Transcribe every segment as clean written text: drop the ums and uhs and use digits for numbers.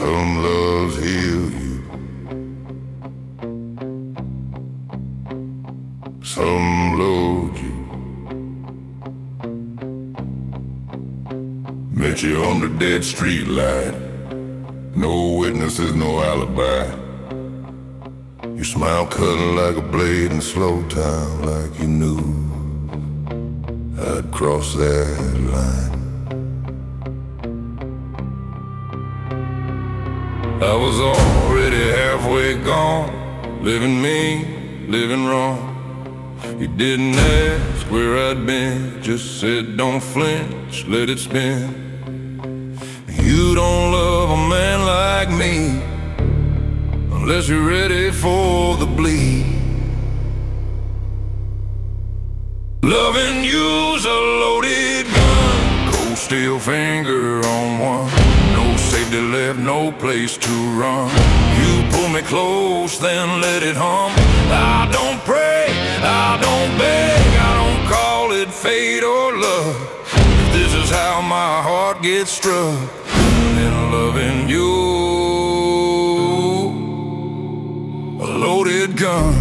Some loves heal you, some load you. Met you on the dead street light, no witnesses, no alibi. You smile cutting like a blade in slow time, like you knew I'd cross that line. I was already halfway gone, living mean, living wrong. You didn't ask where I'd been, just said don't flinch, let it spin. You don't love a man like me unless you're ready for the bleed. Loving you's a loaded gun, cold steel finger on one. No safety left, no place to run. You pull me close, then let it hum. I don't pray, I don't beg, I don't call it fate or love. This is how my heart gets struck, in loving you, a loaded gun.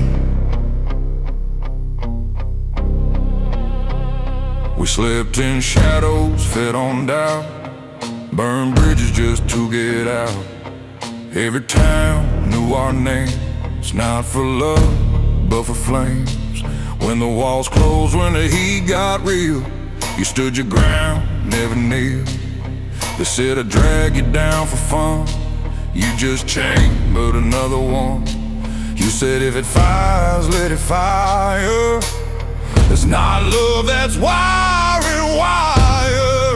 We slept in shadows, fed on doubt, burned bridges just to get out. Every town knew our names, not for love, but for flames. When the walls closed, when the heat got real, you stood your ground, never kneeled. They said I'd drag you down for fun, you just chained, but another one. You said if it fires, let it fire. It's not love, that's wire and wire.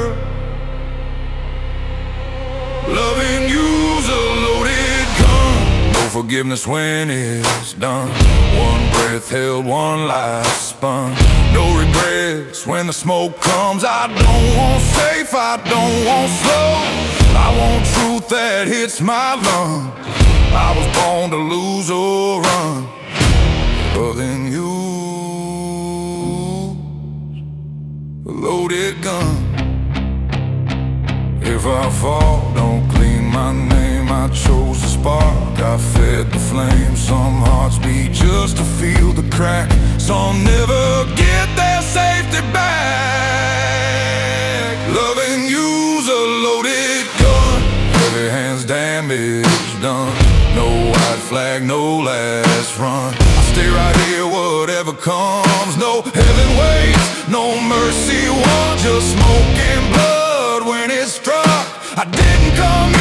Loving you's a loaded gun, no forgiveness when it's done. One breath held, one life spun. No regrets when the smoke comes. I don't want safe, I don't want slow, I want truth that hits my lungs. I was born to lose or run, loving you, a loaded gun. If I fall, don't clean my name. I chose the spark, I fed the flame. Some hearts beat just to feel the crack, some never get their safety back. Loving you's a loaded gun, heavy hands, damage done. No white flag, no last run. I stay right here, whatever comes. No heaven waits, no mercy won, just smoke and blood when it struck. I didn't come